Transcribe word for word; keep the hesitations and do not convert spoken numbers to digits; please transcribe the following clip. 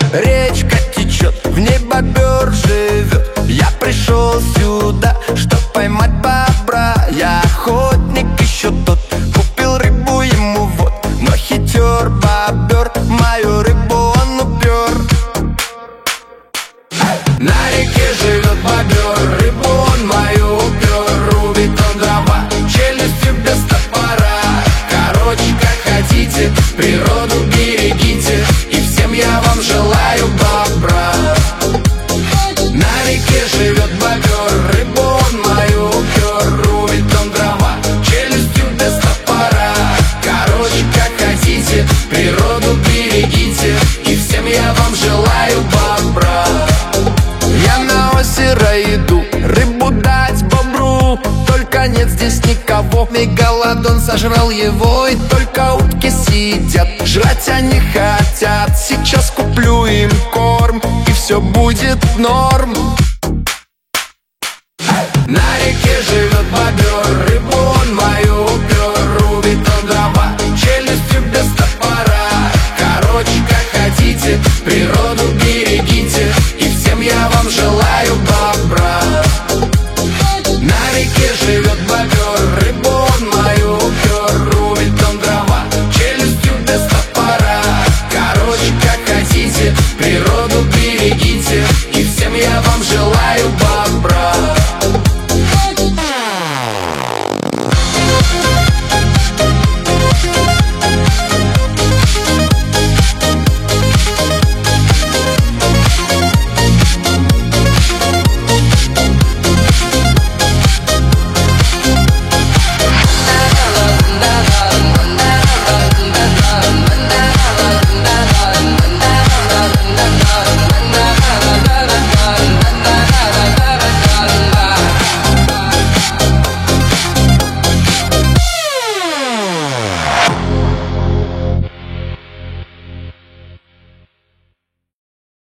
Речка течет, в ней бобер живет. Я пришел сюда, чтоб поймать бобра. Я охотник еще тот, купил рыбу ему вот. Но хитер бобер, мою рыбу он упер. На реке живет бобер, рыбу он мою упер. Рубит он дрова, челюстью без топора. Короче, как хотите, природу берегите, и всем я вам желаю бобра. На реке живет бобер, рыбу он мою упер. Рубит он дрова, челюстью без топора. Короче, как хотите, природу берегите, и всем я вам желаю бобра. Я на озеро иду, рыбу дать бобру. Только нет здесь никого, мегалодон сожрал его. И только утки сидят, жрать они хотят. Сейчас куплю им корм, и все будет норм. На реке